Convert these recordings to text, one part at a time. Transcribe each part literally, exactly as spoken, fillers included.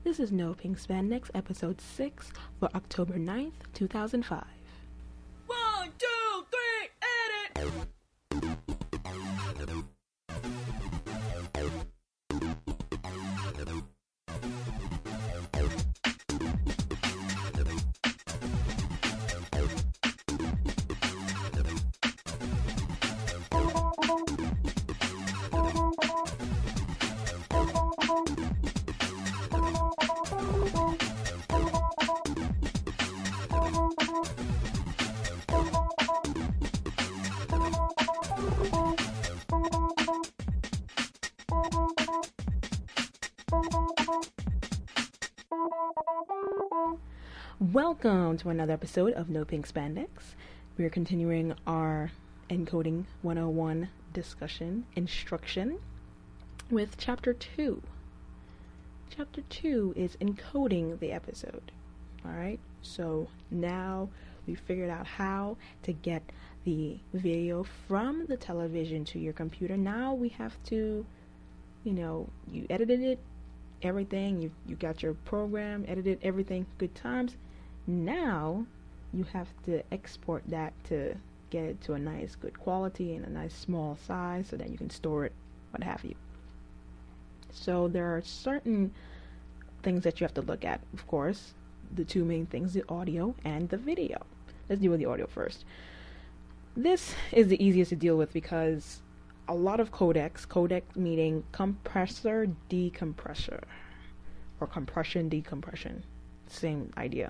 This is No Pink Spandex, episode six for October ninth, two thousand five. One, two, three, edit! Welcome to another episode of No Pink Spandex. We're continuing our Encoding one oh one discussion instruction with Chapter two. Chapter two is encoding the episode. Alright, so now we figured out how to get the video from the television to your computer. Now we have to, you know, you edited it, everything, you, you got your program, edited everything, good times. Now you have to export that to get it to a nice good quality and a nice small size so that you can store it, what have you. So there are certain things that you have to look at, of course. The two main things, the audio and the video. Let's deal with the audio first. This is the easiest to deal with because a lot of codecs, codec meaning compressor decompressor or compression decompression, same idea.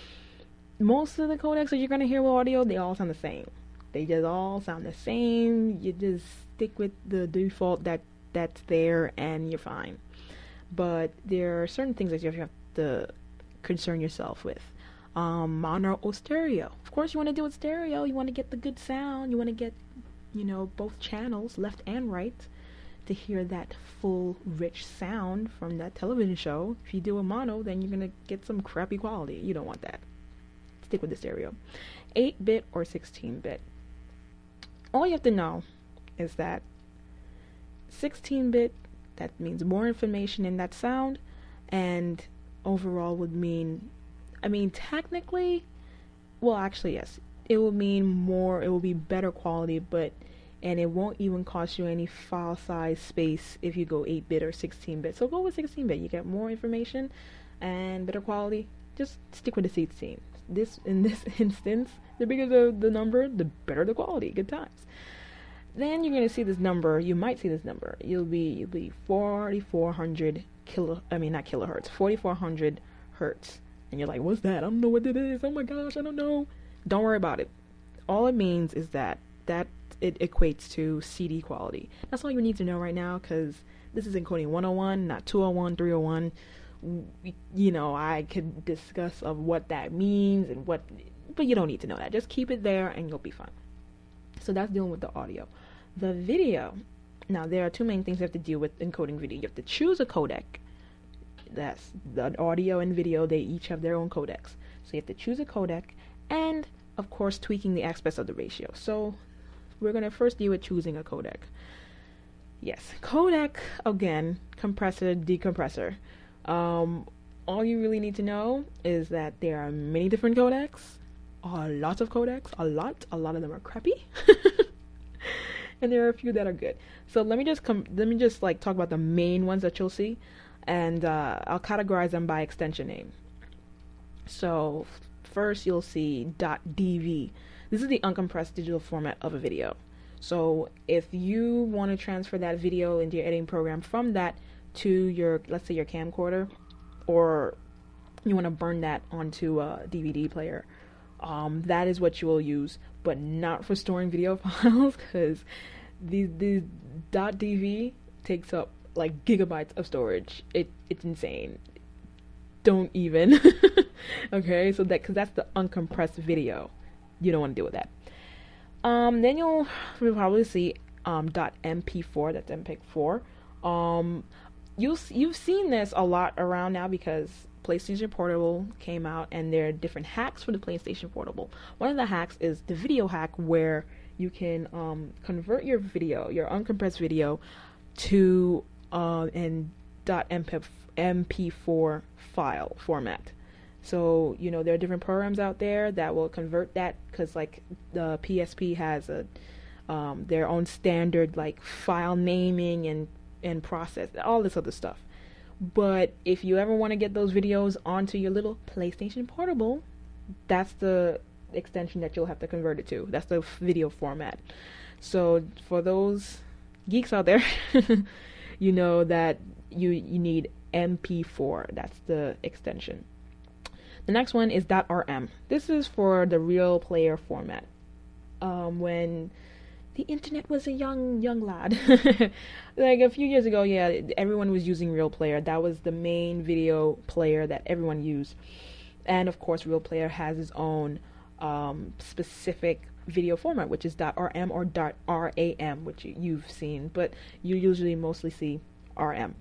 Most of the codecs that you're going to hear with audio, they all sound the same. They just all sound the same. You just stick with the default that that's there and you're fine. But there are certain things that you have to concern yourself with. Um, mono or stereo. Of course you want to do it stereo. You want to get the good sound. You want to get, you know, both channels, left and right, to hear that full, rich sound from that television show. If you do a mono, then you're going to get some crappy quality. You don't want that. Stick with the stereo. eight-bit or sixteen-bit. All you have to know is that sixteen-bit, that means more information in that sound, and overall would mean, I mean, technically, well, actually, yes, it will mean more, it will be better quality, but, and it won't even cost you any file size space if you go eight-bit or sixteen-bit. So go with sixteen-bit. You get more information and better quality. Just stick with the sixteen. This in this instance, the bigger the, the number, the better the quality. Good times. Then you're gonna see this number. You might see this number. You'll be you'll be forty-four hundred kilo. I mean not kilohertz. forty-four hundred hertz. And you're like, what's that? I don't know what it is. Oh my gosh, I don't know. Don't worry about it. All it means is that that it equates to C D quality. That's all you need to know right now, because this is encoding one oh one, not two oh one, three oh one. You know, I could discuss of what that means and what, but you don't need to know that. Just keep it there and you'll be fine. So that's dealing with the audio. The video. Now there are two main things you have to deal with encoding video. You have to choose a codec. That's the audio and video. They each have their own codecs. So you have to choose a codec and, of course, tweaking the aspects of the ratio. So we're going to first deal with choosing a codec. Yes, codec, again, compressor, decompressor. Um, all you really need to know is that there are many different codecs, a lot of codecs, a lot, a lot of them are crappy, and there are a few that are good. So let me just come, let me just like talk about the main ones that you'll see, and uh, I'll categorize them by extension name. So first you'll see .dv. This is the uncompressed digital format of a video. So if you want to transfer that video into your editing program from that to your, let's say your camcorder, or you want to burn that onto a D V D player, um, that is what you will use, but not for storing video files, because these these .dv takes up like gigabytes of storage. It it's insane. Don't even. Okay, so that because that's the uncompressed video, you don't want to deal with that. Um, then you'll, you'll probably see um .m p four. That's M P E G four. Um. You'll, you've seen this a lot around now because PlayStation Portable came out and there are different hacks for the PlayStation Portable. One of the hacks is the video hack, where you can um, convert your video, your uncompressed video, to uh, and M P four file format. So, you know, there are different programs out there that will convert that, because like the P S P has a um, their own standard like file naming and and process, all this other stuff. But if you ever want to get those videos onto your little PlayStation Portable, that's the extension that you'll have to convert it to. That's the video format. So for those geeks out there, you know that you you need M P four. That's the extension. The next one is .rm. This is for the real player format. Um, when the internet was a young young lad, like a few years ago, yeah, everyone was using Real Player. That was the main video player that everyone used. And of course, Real Player has its own um, specific video format, which is .rm or .ram, which you've seen, but you usually mostly see R M.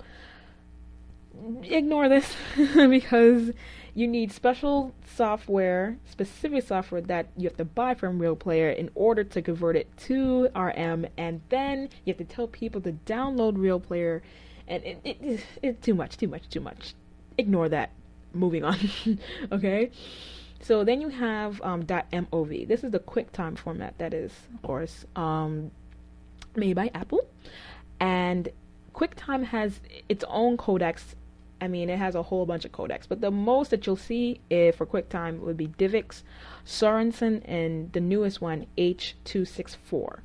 Ignore this because you need special software, specific software that you have to buy from Real Player in order to convert it to R M, and then you have to tell people to download Real Player, and it, it, it, it's too much, too much, too much. Ignore that. Moving on. Okay? So then you have um, .mov. This is the QuickTime format that is, of course, um, made by Apple. And QuickTime has its own codecs. I mean, it has a whole bunch of codecs, but the most that you'll see if for QuickTime would be DivX, Sorensen, and the newest one, H two sixty-four.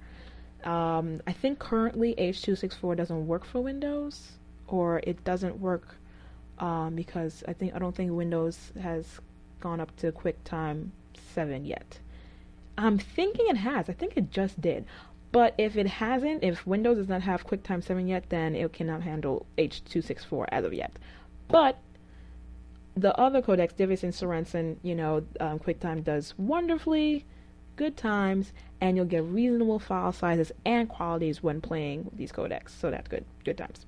Um, I think currently H two sixty-four doesn't work for Windows, or it doesn't work um, because I think I don't think Windows has gone up to QuickTime seven yet. I'm thinking it has. I think it just did. But if it hasn't, if Windows does not have QuickTime seven yet, then it cannot handle H two sixty-four as of yet. But the other codecs, DivX and Sorensen, you know, um, QuickTime does wonderfully, good times, and you'll get reasonable file sizes and qualities when playing these codecs. So that's good, good times.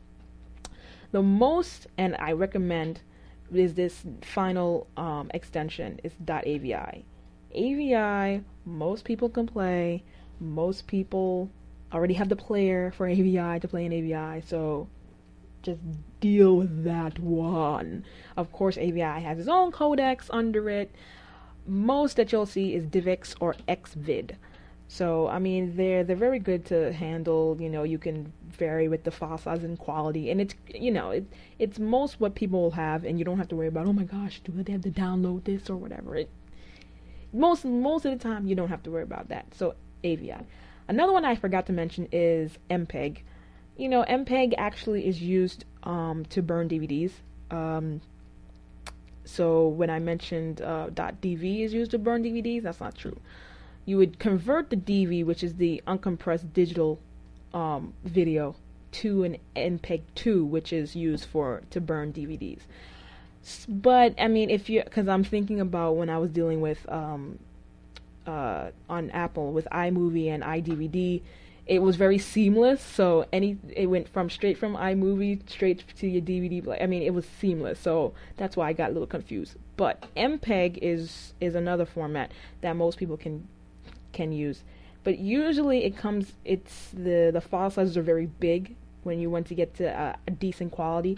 The most, and I recommend, is this final um, extension, is .avi. A V I, most people can play. Most people already have the player for A V I to play in A V I, so just deal with that one. Of course, A V I has its own codecs under it. Most that you'll see is DivX or Xvid. So, I mean, they're they're very good to handle. You know, you can vary with the file size and quality, and it's, you know, it it's most what people will have, and you don't have to worry about, oh my gosh, do they have to download this or whatever. It most most of the time you don't have to worry about that. So A V I. Another one I forgot to mention is M P E G. You know, M P E G actually is used um, to burn D V Ds. Um, so when I mentioned uh, .dv is used to burn D V Ds, that's not true. You would convert the D V, which is the uncompressed digital um, video, to an M P E G two, which is used for to burn D V Ds. But I mean, if you, because I'm thinking about when I was dealing with um, uh, on Apple with iMovie and iDVD, it was very seamless. So any, it went from straight from iMovie straight to your D V D. I mean, it was seamless. So that's why I got a little confused. But M P E G is is another format that most people can can use. But usually it comes, it's the the file sizes are very big when you want to get to uh, a decent quality.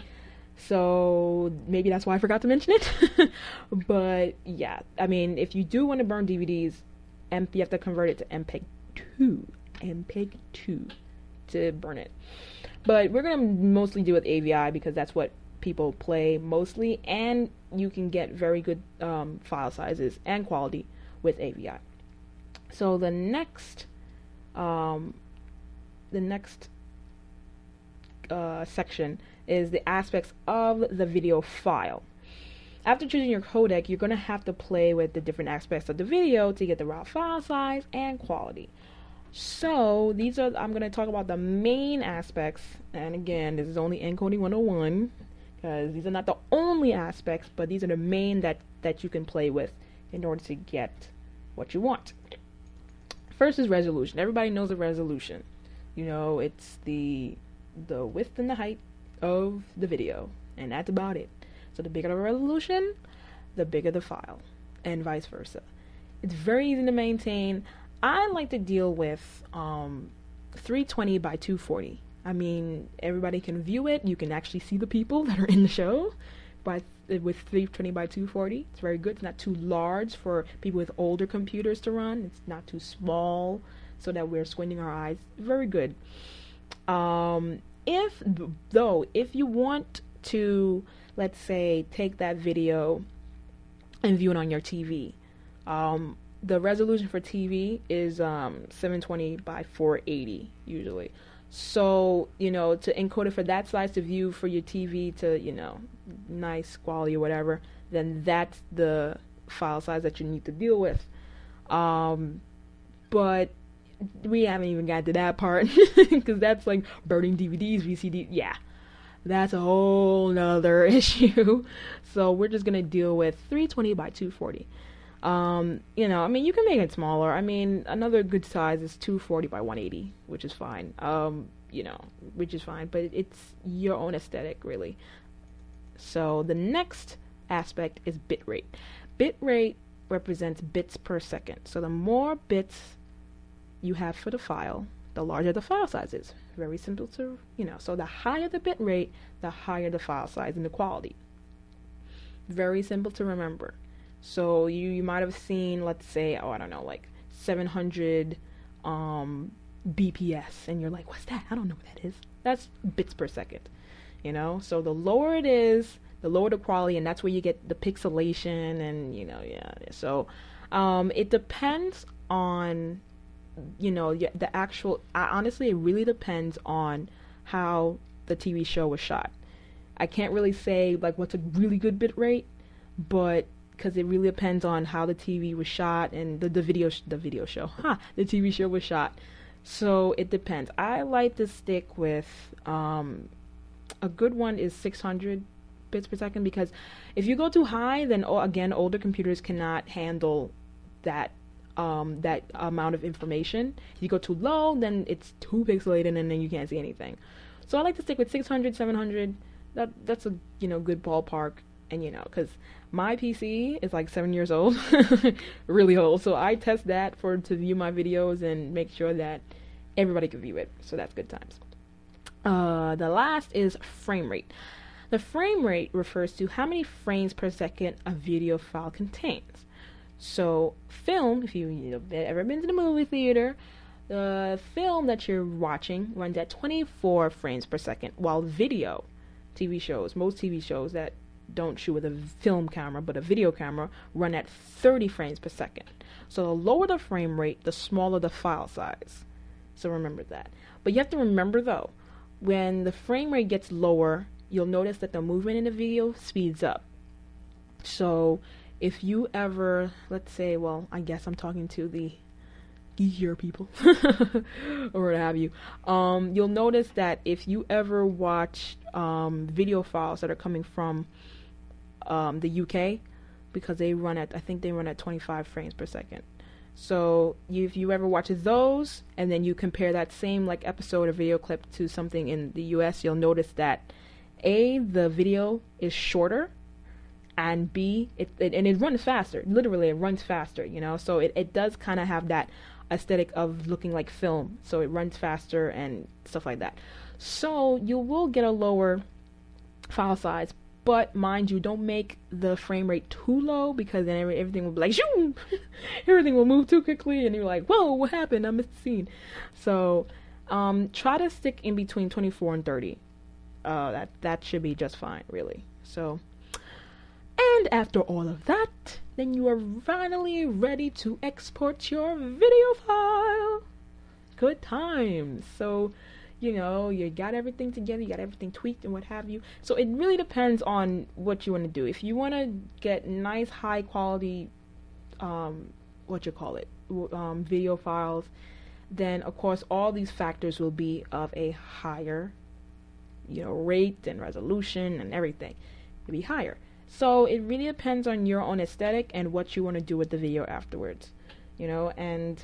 So maybe that's why I forgot to mention it. But yeah, I mean, if you do want to burn D V Ds, M- you have to convert it to M P E G two. M P E G two to burn it. But we're going to mostly do with A V I because that's what people play mostly, and you can get very good um, file sizes and quality with A V I. So the next, um, the next uh, section is the aspects of the video file. After choosing your codec, you're going to have to play with the different aspects of the video to get the raw file size and quality. So these are, I'm going to talk about the main aspects, and again, this is only encoding one oh one, because these are not the only aspects, but these are the main that, that you can play with in order to get what you want. First is resolution. Everybody knows the resolution. You know, it's the the width and the height of the video, and that's about it. So the bigger the resolution, the bigger the file, and vice versa. It's very easy to maintain. I like to deal with um, three twenty by two forty. I mean, everybody can view it. You can actually see the people that are in the show, but with three twenty by two forty, it's very good. It's not too large for people with older computers to run. It's not too small so that we're squinting our eyes. Very good. Um, if though, if you want to, let's say, take that video and view it on your T V, um, the resolution for T V is um, seven twenty by four eighty usually. So, you know, to encode it for that size to view for your T V to, you know, nice quality or whatever, then that's the file size that you need to deal with. Um, but we haven't even got to that part because that's like burning D V Ds, V C Ds. Yeah, that's a whole nother issue. So we're just going to deal with three twenty by two forty. Um, you know, I mean, you can make it smaller. I mean, another good size is two forty by one eighty, which is fine. Um, you know, which is fine, but it's your own aesthetic, really. So the next aspect is bitrate. Bitrate represents bits per second. So the more bits you have for the file, the larger the file size is. Very simple to, you know, so the higher the bitrate, the higher the file size and the quality. Very simple to remember. So you, you might have seen, let's say, oh, I don't know, like seven hundred um, B P S, and you're like, what's that? I don't know what that is. That's bits per second, you know? So the lower it is, the lower the quality, and that's where you get the pixelation and, you know, yeah. So um, it depends on, you know, the actual, uh, honestly, it really depends on how the T V show was shot. I can't really say, like, what's a really good bit rate, but because it really depends on how the T V was shot and the, the video sh- the video show, huh, the T V show was shot. So it depends. I like to stick with um, a good one is six hundred bits per second, because if you go too high, then oh, again, older computers cannot handle that um, that amount of information. If you go too low, then it's too pixelated and then you can't see anything. So I like to stick with six hundred, seven hundred. That that's a you know good ballpark. And, you know, because my P C is like seven years old, really old. So I test that for to view my videos and make sure that everybody can view it. So that's good times. Uh, the last is frame rate. The frame rate refers to how many frames per second a video file contains. So film, if you, you know, ever been to the movie theater, the film that you're watching runs at twenty-four frames per second, while video, T V shows, most T V shows that don't shoot with a film camera but a video camera run at thirty frames per second. So the lower the frame rate, the smaller the file size. So remember that. But you have to remember though, when the frame rate gets lower, you'll notice that the movement in the video speeds up. So if you ever, let's say, well, I guess I'm talking to the geekier people or what have you, um, you'll notice that if you ever watch um, video files that are coming from um, the U K, because they run at, I think they run at twenty-five frames per second. So you, if you ever watch those and then you compare that same like episode or video clip to something in the U S, you'll notice that A, the video is shorter, and B, it, it and it runs faster. Literally, it runs faster, you know. So it, it does kind of have that aesthetic of looking like film. So it runs faster and stuff like that. So you will get a lower file size, but mind you, don't make the frame rate too low, because then every, everything will be like, shoo! Everything will move too quickly, and you're like, whoa, what happened? I missed the scene. So um, try to stick in between twenty-four and thirty. Uh, that that should be just fine, really. So. And after all of that, then you are finally ready to export your video file. Good times. So, you know, you got everything together, you got everything tweaked and what have you. So it really depends on what you want to do. If you want to get nice, high quality, um, what you call it, um, video files, then of course all these factors will be of a higher, you know, rate and resolution and everything. It'll be higher. So it really depends on your own aesthetic and what you want to do with the video afterwards, you know, and,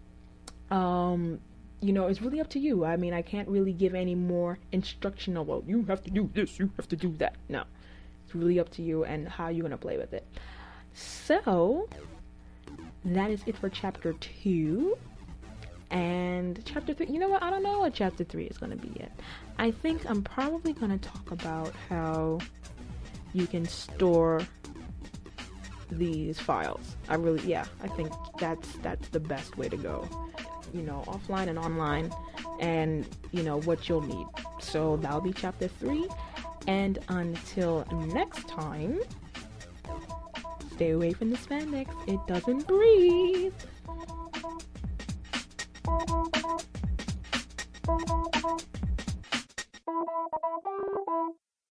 um, you know, it's really up to you. I mean, I can't really give any more instructional, well, you have to do this, you have to do that. No, it's really up to you and how you're going to play with it. So that is it for chapter two. And chapter three, you know what? I don't know what chapter three is going to be yet. I think I'm probably going to talk about how you can store these files. I really, yeah, I think that's that's the best way to go. You know, offline and online, and you know what you'll need. So that'll be chapter three. And until next time, stay away from the spandex. It doesn't breathe.